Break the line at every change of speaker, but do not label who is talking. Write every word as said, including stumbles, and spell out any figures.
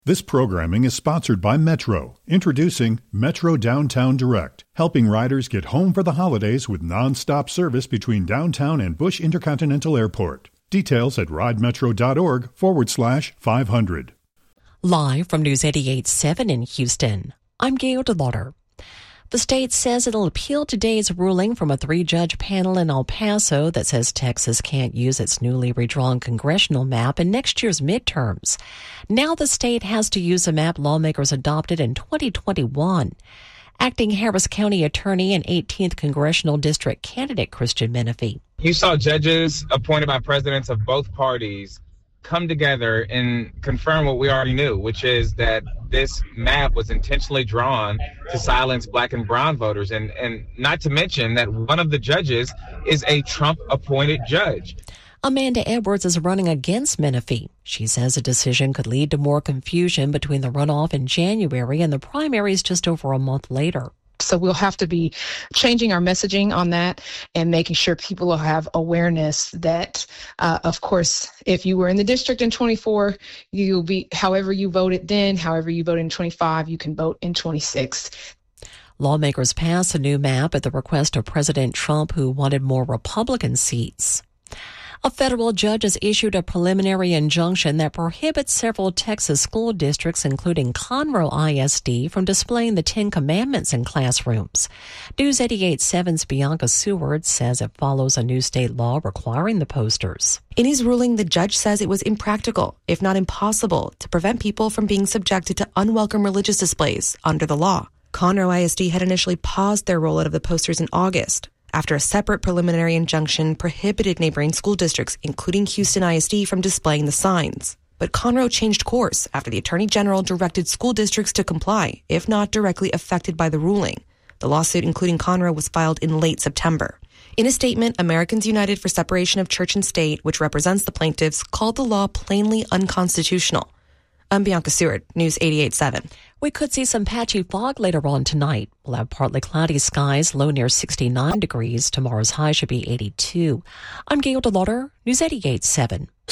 This programming is sponsored by Metro, introducing Metro Downtown Direct, helping riders get home for the holidays with non-stop service between downtown and Bush Intercontinental Airport. Details at ridemetro.org forward slash 500.
Live from News eighty-eight point seven in Houston, I'm Gail DeLauder. The state says it'll appeal today's ruling from a three-judge panel in El Paso that says Texas can't use its newly redrawn congressional map in next year's midterms. Now the state has to use a map lawmakers adopted in twenty twenty-one. Acting Harris County Attorney and eighteenth Congressional District candidate Christian Menefee.
You saw judges appointed by presidents of both parties come together and confirm what we already knew, which is that this map was intentionally drawn to silence black and brown voters. And, and not to mention that one of the judges is a Trump-appointed judge.
Amanda Edwards is running against Menefee. She says a decision could lead to more confusion between the runoff in January and the primaries just over a month later.
So we'll have to be changing our messaging on that and making sure people will have awareness that, uh, of course, if you were in the district in twenty-four, you'll be, however you voted then, however you voted in twenty-five, you can vote in twenty-six.
Lawmakers passed a new map at the request of President Trump, who wanted more Republican seats. A federal judge has issued a preliminary injunction that prohibits several Texas school districts, including Conroe I S D, from displaying the Ten Commandments in classrooms. News eighty-eight point seven's Bianca Seward says it follows a new state law requiring the posters.
In his ruling, the judge says it was impractical, if not impossible, to prevent people from being subjected to unwelcome religious displays under the law. Conroe I S D had initially paused their rollout of the posters in August, after a separate preliminary injunction prohibited neighboring school districts, including Houston I S D, from displaying the signs. But Conroe changed course after the Attorney General directed school districts to comply, if not directly affected by the ruling. The lawsuit, including Conroe, was filed in late September. In a statement, Americans United for Separation of Church and State, which represents the plaintiffs, called the law plainly unconstitutional. I'm Bianca Seward, News eighty-eight point seven.
We could see some patchy fog later on tonight. We'll have partly cloudy skies, low near sixty-nine degrees. Tomorrow's high should be eighty-two. I'm Gail DeLauder, News eighty-eight point seven.